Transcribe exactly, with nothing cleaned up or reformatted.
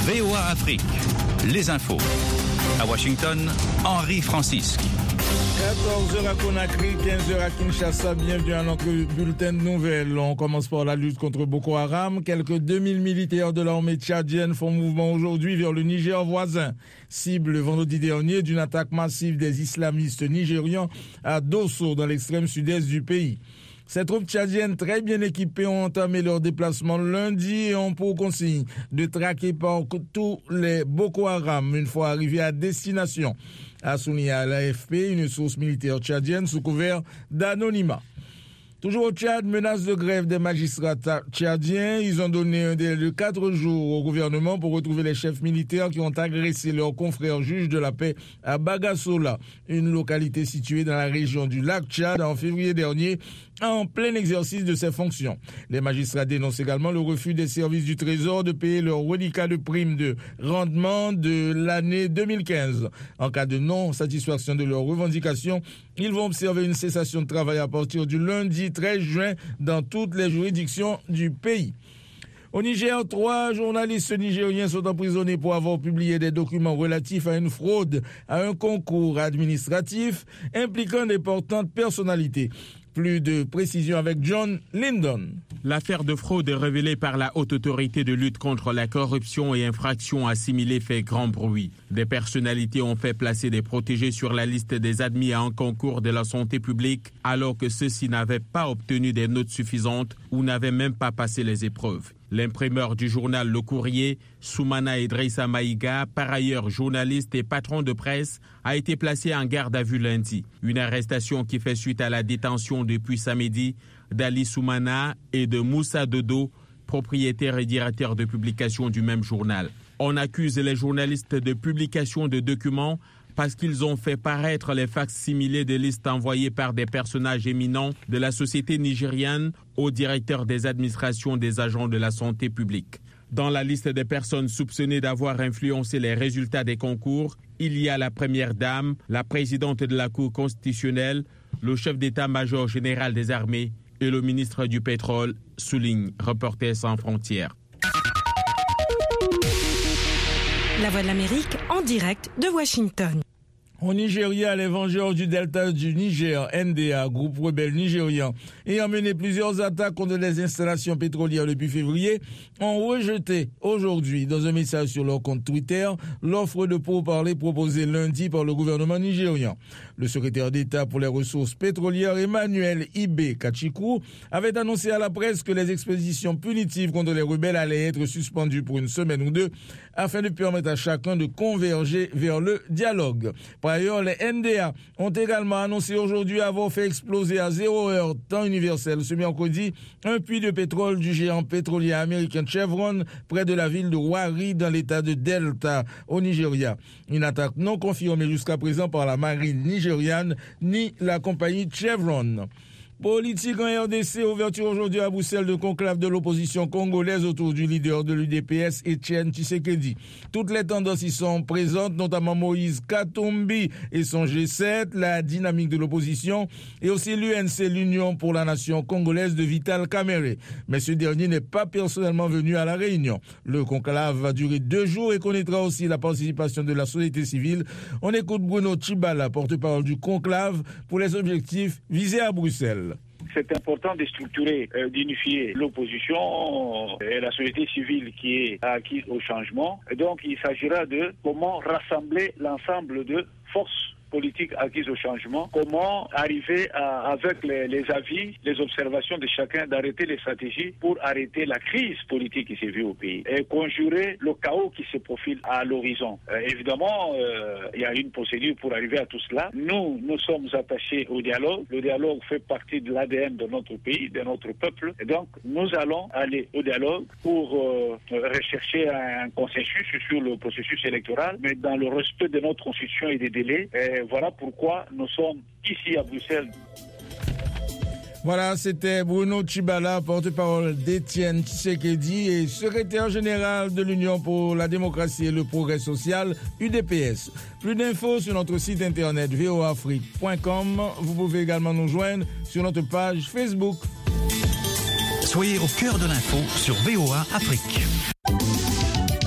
V O A Afrique, les infos. À Washington, Henri Francisque. quatorze heures à Conakry, quinze heures à Kinshasa. Bienvenue à notre bulletin de nouvelles. On commence par la lutte contre Boko Haram. Quelques deux mille militaires de l'armée tchadienne font mouvement aujourd'hui vers le Niger voisin. Cible le vendredi dernier d'une attaque massive des islamistes nigérians à Dosso, dans l'extrême sud-est du pays. Ces troupes tchadiennes très bien équipées ont entamé leur déplacement lundi et ont pour consigne de traquer par tous les Boko Haram une fois arrivés à destination, a souligné à l'A F P une source militaire tchadienne sous couvert d'anonymat. Toujours au Tchad, menace de grève des magistrats tchadiens. Ils ont donné un délai de quatre jours au gouvernement pour retrouver les chefs militaires qui ont agressé leurs confrères juges de la paix à Bagassola, une localité située dans la région du lac Tchad en février dernier, en plein exercice de ses fonctions. Les magistrats dénoncent également le refus des services du Trésor de payer leur reliquat de prime de rendement de l'année deux mille quinze. En cas de non-satisfaction de leurs revendications, ils vont observer une cessation de travail à partir du lundi treize juin dans toutes les juridictions du pays. Au Niger, trois journalistes nigériens sont emprisonnés pour avoir publié des documents relatifs à une fraude à un concours administratif impliquant d'importantes personnalités. Plus de précisions avec John Lyndon. L'affaire de fraude révélée par la Haute Autorité de lutte contre la corruption et infractions assimilées fait grand bruit. Des personnalités ont fait placer des protégés sur la liste des admis à un concours de la santé publique alors que ceux-ci n'avaient pas obtenu des notes suffisantes ou n'avaient même pas passé les épreuves. L'imprimeur du journal Le Courrier, Soumana Idrissa Maïga, par ailleurs journaliste et patron de presse, a été placé en garde à vue lundi. Une arrestation qui fait suite à la détention depuis samedi d'Ali Soumana et de Moussa Dodo, propriétaire et directeur de publication du même journal. On accuse les journalistes de publication de documents parce qu'ils ont fait paraître les facs-similés des listes envoyées par des personnages éminents de la société nigérienne au directeur des administrations des agents de la santé publique. Dans la liste des personnes soupçonnées d'avoir influencé les résultats des concours, il y a la première dame, la présidente de la Cour constitutionnelle, le chef d'état-major général des armées et le ministre du pétrole, souligne Reporters sans frontières. La Voix de l'Amérique en direct de Washington. Au Nigeria, les Vengeurs du Delta du Niger, N D A, groupe rebelle nigérian, ayant mené plusieurs attaques contre les installations pétrolières depuis février, ont rejeté aujourd'hui, dans un message sur leur compte Twitter, l'offre de pourparlers proposée lundi par le gouvernement nigérian. Le secrétaire d'État pour les ressources pétrolières, Emmanuel Ibe Kachikou, avait annoncé à la presse que les expéditions punitives contre les rebelles allaient être suspendues pour une semaine ou deux, afin de permettre à chacun de converger vers le dialogue. Par ailleurs, les N D A ont également annoncé aujourd'hui avoir fait exploser à zéro heure temps universel ce mercredi un puits de pétrole du géant pétrolier américain Chevron près de la ville de Warri dans l'état de Delta au Nigeria. Une attaque non confirmée jusqu'à présent par la marine nigériane ni la compagnie Chevron. Politique en R D C, ouverture aujourd'hui à Bruxelles de conclave de l'opposition congolaise autour du leader de l'U D P S, Etienne Tshisekedi. Toutes les tendances y sont présentes, notamment Moïse Katumbi et son G sept, la dynamique de l'opposition, et aussi l'U N C, l'Union pour la Nation congolaise de Vital Kamerhe. Mais ce dernier n'est pas personnellement venu à la réunion. Le conclave va durer deux jours et connaîtra aussi la participation de la société civile. On écoute Bruno Tshibala, porte-parole du conclave, pour les objectifs visés à Bruxelles. C'est important de structurer, euh, d'unifier l'opposition et la société civile qui est acquise au changement. Et donc, il s'agira de comment rassembler l'ensemble de forces politique acquise au changement, comment arriver à, avec les, les avis, les observations de chacun, d'arrêter les stratégies pour arrêter la crise politique qui s'est vue au pays et conjurer le chaos qui se profile à l'horizon. Euh, évidemment, euh, il y a une procédure pour arriver à tout cela. Nous, nous sommes attachés au dialogue. Le dialogue fait partie de l'A D N de notre pays, de notre peuple. Et donc, nous allons aller au dialogue pour euh, rechercher un consensus sur le processus électoral, mais dans le respect de notre constitution et des délais. Et voilà pourquoi nous sommes ici à Bruxelles. Voilà, c'était Bruno Tshibala, porte-parole d'Etienne Tshisekedi et secrétaire général de l'Union pour la démocratie et le progrès social, U D P S. Plus d'infos sur notre site internet v o a afrique point com. Vous pouvez également nous joindre sur notre page Facebook. Soyez au cœur de l'info sur V O A Afrique.